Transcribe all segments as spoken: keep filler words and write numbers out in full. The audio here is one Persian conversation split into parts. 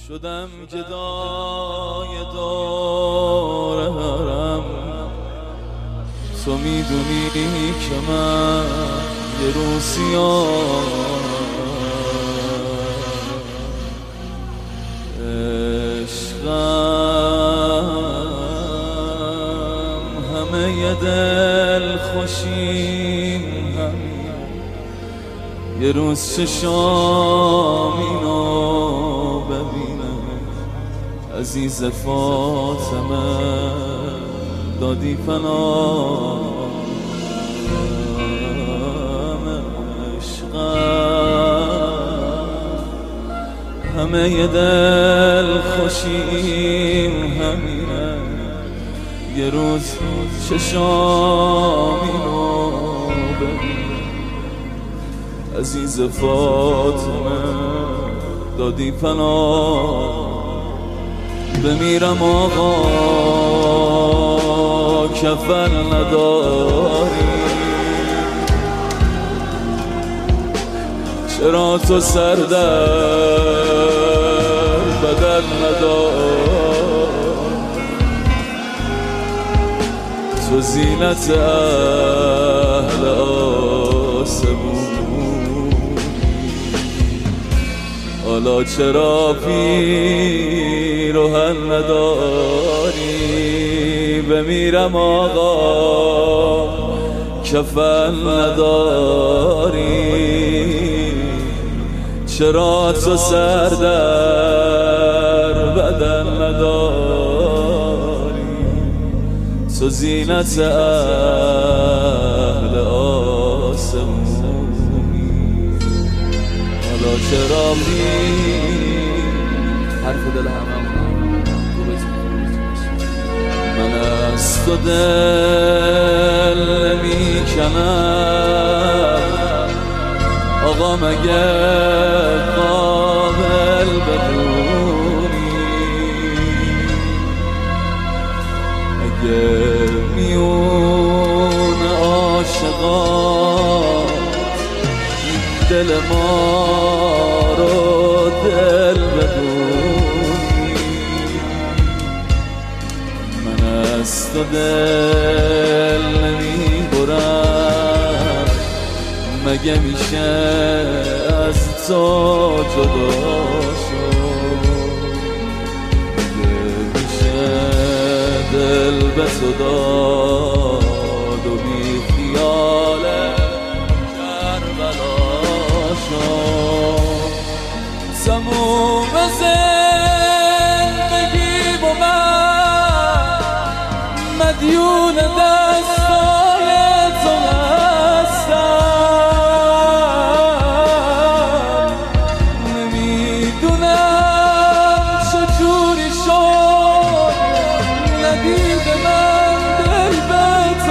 شدم گدای دارم، تو میدونی که من یه روزیام عشقم همه یه دل خوشیم، یه روز چشام اینو ببینم عزیز فاطمه دادی پناه عشقم همه یه دل خوشیم همینه یه روز چشام اینو ببینم عزیز فاطمه دادی پناه بمیرم آقا کفن نداری چرا تو سر در بدن نداری تو زینت اهل آسمون حالا چرا پیرهن نداری بمیرم آقا کفن نداری چرا تو سر در بدن نداری تو زینت اهل آسمونی حالا چرا بی حرف دل همه من از تو دل نمیکنم آقا مگه قابل بدونی اگه میون عاشقات دل ما رو دل بدونی من از تو دل نمیبرم مگه میشه از تو جدا شد مگه میشه دل به تو داد و بی خیال کربلا شد تموم زندگی با من مدیون دستای تو هستم نمیدونم چجوری شد ندید من دل به تو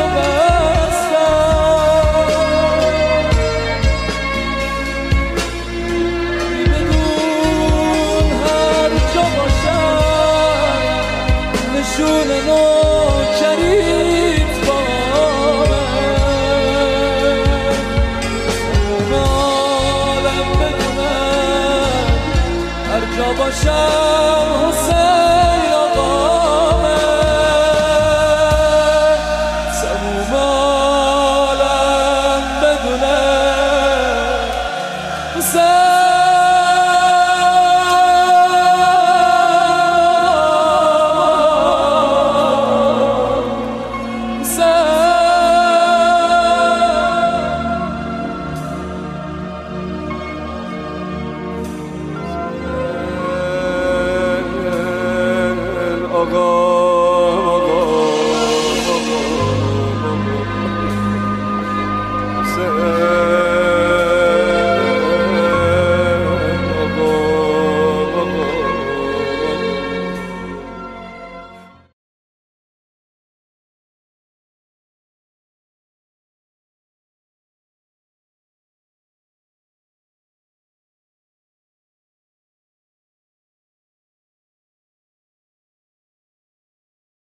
بستم بدون هر جا باشم نشون نوکریت با من عالم بدونم هر جا باشم حسین